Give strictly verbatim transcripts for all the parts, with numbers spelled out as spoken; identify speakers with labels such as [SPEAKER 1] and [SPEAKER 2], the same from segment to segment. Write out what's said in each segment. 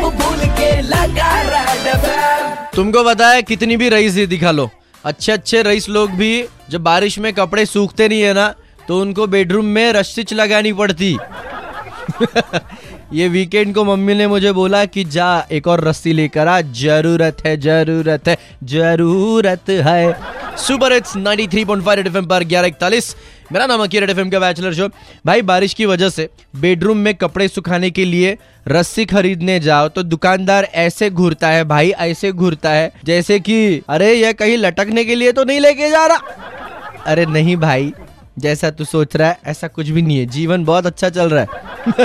[SPEAKER 1] भूल के लगा रेड एफएम।
[SPEAKER 2] तुमको पता है कितनी भी रईस दिखा लो, अच्छे अच्छे रईस लोग भी जब बारिश में कपड़े सूखते नहीं है ना तो उनको बेडरूम में रस्सी लगानी पड़ती। ये वीकेंड को मम्मी ने मुझे बोला कि जा एक और रस्सी लेकर आ, जरूरत है जरूरत है जरूरत है। Super hits ninety three point five Red FM पर ग्यारह इकतालीस। मेरा नाम है रेड एफएम का बैचलर शो। भाई बारिश की वजह से बेडरूम में कपड़े सुखाने के लिए रस्सी खरीदने जाओ तो दुकानदार ऐसे घूरता है भाई, ऐसे घूरता है जैसे कि अरे ये कहीं लटकने के लिए तो नहीं लेके जा रहा। अरे नहीं भाई, जैसा तू सोच रहा है ऐसा कुछ भी नहीं है, जीवन बहुत अच्छा चल रहा है।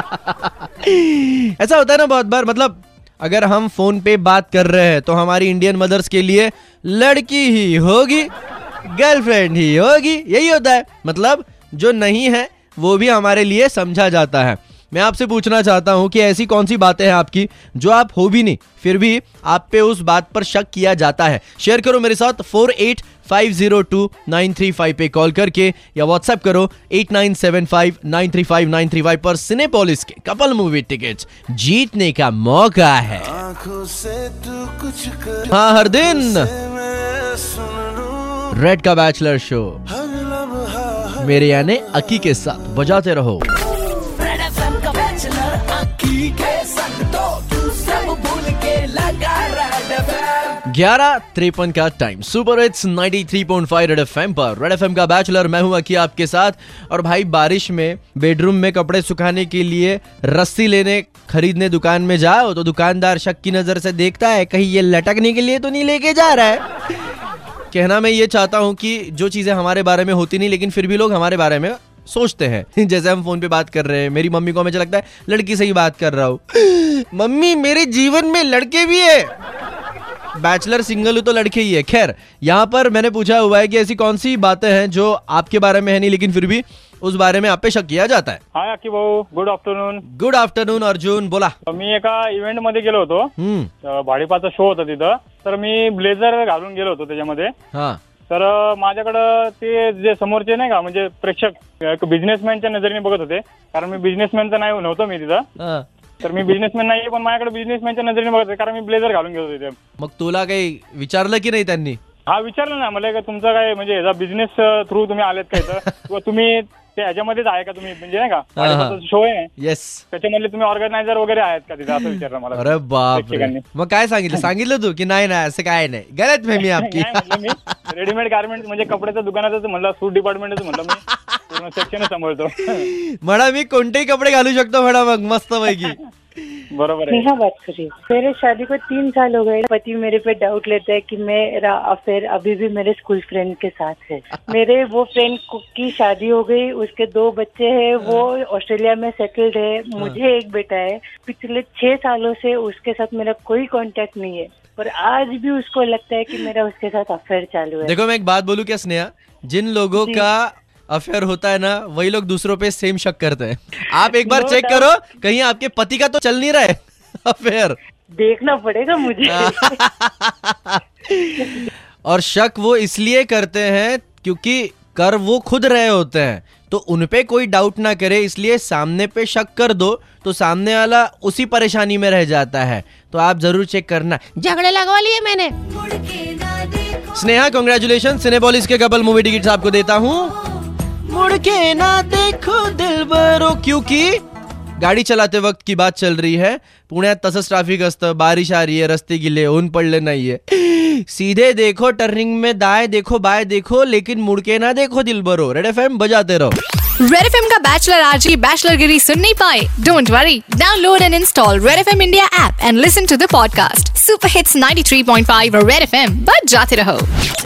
[SPEAKER 2] ऐसा होता है ना बहुत बार, मतलब अगर हम फोन पे बात कर रहे हैं तो हमारी इंडियन मदर्स के लिए लड़की ही होगी, गर्लफ्रेंड ही होगी, यही होता है। मतलब जो नहीं है वो भी हमारे लिए समझा जाता है। मैं आपसे पूछना चाहता हूं कि ऐसी कौन सी बातें हैं आपकी जो आप हो भी नहीं फिर भी आप पे उस बात पर शक किया जाता है। शेयर करो मेरे साथ four eight five zero two nine three five पे कॉल करके या व्हाट्सएप करो eight nine seven five nine three five nine three five पर सिनेपोलिस के कपल मूवी टिकट्स जीतने का मौका है। हाँ, हर दिन रेड का बैचलर शो मेरे यानी अकी के साथ बजाते रहो।
[SPEAKER 1] रेड एफएम का बैचलर अकी के संग तो तू सब भूल के लगा रेड एफएम।
[SPEAKER 2] ग्यारह तिरपन का time. Super hits ninety three point five Red FM पर रेड एफएम का बैचलर मैं हूं अकी आपके साथ। और भाई बारिश में बेडरूम में कपड़े सुखाने के लिए रस्सी लेने खरीदने दुकान में जाओ तो दुकानदार शक की नजर से देखता है कहीं ये लटकने के लिए तो नहीं लेके जा रहा है। कहना मैं ये चाहता हूं कि जो चीजें हमारे बारे में होती नहीं लेकिन फिर भी लोग हमारे बारे में सोचते हैं। जैसे हम फोन पे बात कर रहे हैं, मेरी मम्मी को हमें लगता है लड़की से ही बात कर रहा हूँ। मम्मी मेरे जीवन में लड़के भी है, बैचलर सिंगल हूँ तो लड़के ही है। खैर यहाँ पर मैंने पूछा हुआ है कि ऐसी कौन सी बातें हैं जो आपके बारे में है नहीं लेकिन फिर भी उस बारे में आप पे शक किया जाता है।
[SPEAKER 3] हाय अक्की भाऊ, good afternoon.
[SPEAKER 2] Good afternoon Arjun, बोला.
[SPEAKER 3] मी एका इव्हेंट मध्ये गेलो होतो.
[SPEAKER 2] हम्म
[SPEAKER 3] भाडीपाचा शो होता तिथं. तर मी ब्लेझर घालून गेलो होतो त्याच्यामध्ये.
[SPEAKER 2] हा
[SPEAKER 3] तर माझ्याकडं ते जे समोरचे नाही का म्हणजे प्रेक्षक बिझनेसमॅनच्या नजरेने बघत होते, कारण मी बिझनेसमॅन तर नाही नव्हतो मी तिथं. तर मी बिझनेसमॅन नाही पण माझ्याकडे बिझनेसमॅनच्या नजरेने बघत होते कारण मी ब्लेझर घालून गेलो तिथे.
[SPEAKER 2] मग तुला काही विचारलं की नाही त्यांनी?
[SPEAKER 3] हा विचारलं ना मला का तुमचा काय म्हणजे याचा बिझनेस थ्रू तुम्ही आलेत काय तर किंवा तुम्ही ते ह्याच्यामध्येच आहे का तुम्ही म्हणजे नाही का शो आहे
[SPEAKER 2] येस
[SPEAKER 3] त्याच्यामध्ये तुम्ही ऑर्गनायझर वगैरे आहेत का तिथे असं विचारलं मला.
[SPEAKER 2] अरे बाप रे. मग काय सांगितलं सांगितलं तू की नाही नाही असं काय नाही गलत फहमी आपकी?
[SPEAKER 3] मी रेडीमेड गार्मेंट म्हणजे कपड्याच्या दुकानातच म्हणलं सूट डिपार्टमेंटच म्हणलं मी पूर्ण सेक्शन सांभाळतो.
[SPEAKER 2] म्हणा मी कोणतेही कपडे घालू शकतो म्हणा मग मस्त पैकी.
[SPEAKER 3] बरोबर है.
[SPEAKER 4] नेहा बात करिए. मेरे शादी को तीन साल हो गए. पति मेरे पे डाउट लेते हैं कि मेरा अफेयर अभी भी मेरे स्कूल फ्रेंड के साथ है. मेरे वो फ्रेंड की शादी हो गई, उसके दो बच्चे हैं, वो ऑस्ट्रेलिया में सेटल्ड है. मुझे एक बेटा है. पिछले छह सालों से उसके साथ मेरा कोई कांटेक्ट नहीं है, पर आज भी उसको लगता है कि मेरा उसके साथ अफेयर चालू है.
[SPEAKER 2] देखो मैं एक बात बोलूं क्या स्नेहा, जिन लोगों का अफेयर होता है ना वही लोग दूसरों पे सेम शक करते हैं. आप एक बार चेक करो कहीं आपके पति का तो चल नहीं रहा है अफेयर.
[SPEAKER 4] देखना पड़ेगा मुझे.
[SPEAKER 2] और शक वो इसलिए करते हैं क्योंकि कर वो खुद रहे होते हैं, तो उनपे कोई डाउट ना करे इसलिए सामने पे शक कर दो तो सामने वाला उसी परेशानी में रह जाता है. तो आप जरूर चेक करना. झगड़े लगवा लिए मैंने. स्नेहा कांग्रेचुलेशन. सिनेपोलिस के कपल मूवी टिकट्स आपको देता हूँ. मुड़ के ना देखो दिलबरो, क्योंकि गाडी चलाते वक्त की बात चल रही है. पुण्यात तसंच ट्रॅफिक असतं, बारिश आ रही है, रस्ते गिले, ऊन पडले नाहीये. सीधे देखो टर्निंग में, दाएं देखो बाएं देखो, लेकिन मुड़ के ना देखो दिलबरो. रेड एफएम बजाते रहो.
[SPEAKER 5] रेड एफएम का बैचलर आरजी बैचलर गिरी सुन नहीं पाए? Don't worry, download and install Red FM India app and listen to the podcast. Super hits ninety three point five Red FM बजाते रहो.